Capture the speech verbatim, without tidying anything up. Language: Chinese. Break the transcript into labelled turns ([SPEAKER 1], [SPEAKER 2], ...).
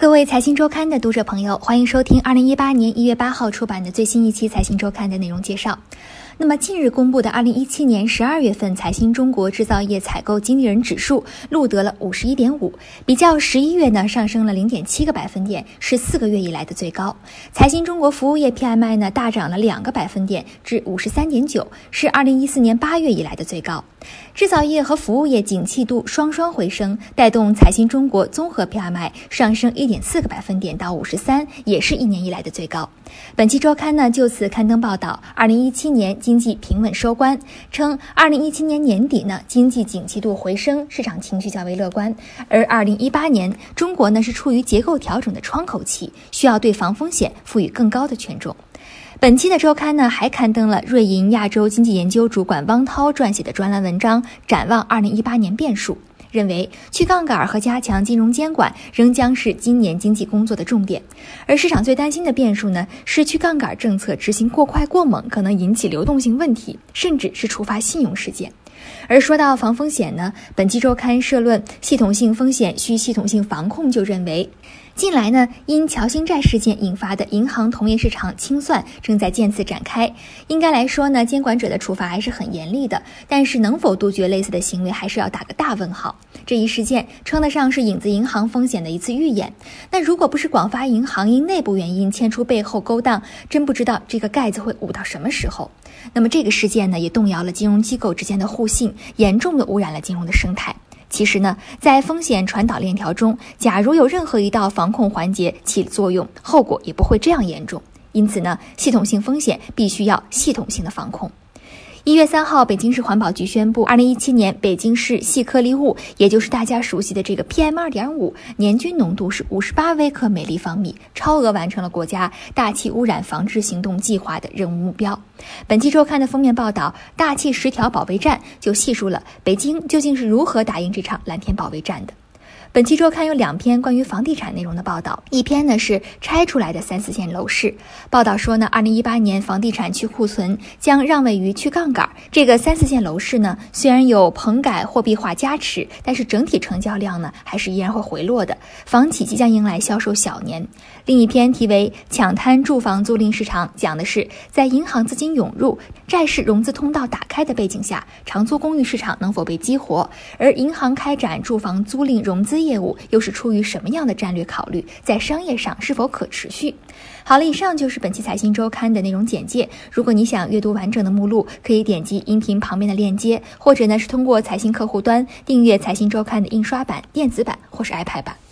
[SPEAKER 1] 各位财新周刊的读者朋友，欢迎收听二零一八年一月八号出版的最新一期财新周刊的内容介绍。那么近日公布的二零一七年十二月份财新中国制造业采购经理人指数录得了 五十一点五， 比较十一月呢上升了 零点七个百分点，是四个月以来的最高。财新中国服务业 P M I 呢大涨了两个百分点至 五十三点九， 是二零一四年八月以来的最高。制造业和服务业景气度双双回升，带动财新中国综合 P M I 上升 一点四个百分点到五十三，也是一年以来的最高。本期周刊呢就此刊登报道，二零一七年经济平稳收官，称二零一七年年底呢经济景气度回升，市场情绪较为乐观，而二零一八年中国呢是处于结构调整的窗口期，需要对防风险赋予更高的权重。本期的周刊呢还刊登了瑞银亚洲经济研究主管汪涛撰写的专栏文章，展望二零一八年变数，认为去杠杆和加强金融监管仍将是今年经济工作的重点。而市场最担心的变数呢是去杠杆政策执行过快过猛，可能引起流动性问题，甚至是触发信用事件。而说到防风险呢，本期周刊社论系统性风险需系统性防控就认为，近来呢，因侨兴债事件引发的银行同业市场清算正在渐次展开。应该来说呢，监管者的处罚还是很严厉的，但是能否杜绝类似的行为，还是要打个大问号。这一事件称得上是影子银行风险的一次预演。那如果不是广发银行因内部原因牵出背后勾当，真不知道这个盖子会捂到什么时候。那么这个事件呢，也动摇了金融机构之间的互信，严重的污染了金融的生态。其实呢，在风险传导链条中，假如有任何一道防控环节起作用，后果也不会这样严重。因此呢，系统性风险必须要系统性的防控。一月三号，北京市环保局宣布，二零一七年北京市细颗粒物，也就是大家熟悉的这个 P M 二点五 年均浓度是五十八微克每立方米，超额完成了国家大气污染防治行动计划的任务目标。本期周刊的封面报道，大气十条保卫战，就细数了北京究竟是如何打赢这场蓝天保卫战的。本期周刊有两篇关于房地产内容的报道，一篇呢是拆出来的三四线楼市。报道说呢，二零一八年房地产去库存将让位于去杠杆。这个三四线楼市呢，虽然有棚改货币化加持，但是整体成交量呢还是依然会回落的。房企即将迎来销售小年。另一篇题为抢滩住房租赁市场，讲的是在银行资金涌入、债市融资通道打开的背景下，长租公寓市场能否被激活，而银行开展住房租赁融资业务又是出于什么样的战略考虑，在商业上是否可持续。好了，以上就是本期财新周刊的内容简介。如果你想阅读完整的目录，可以点击音频旁边的链接，或者呢是通过财新客户端订阅财新周刊的印刷版、电子版或是 iPad 版。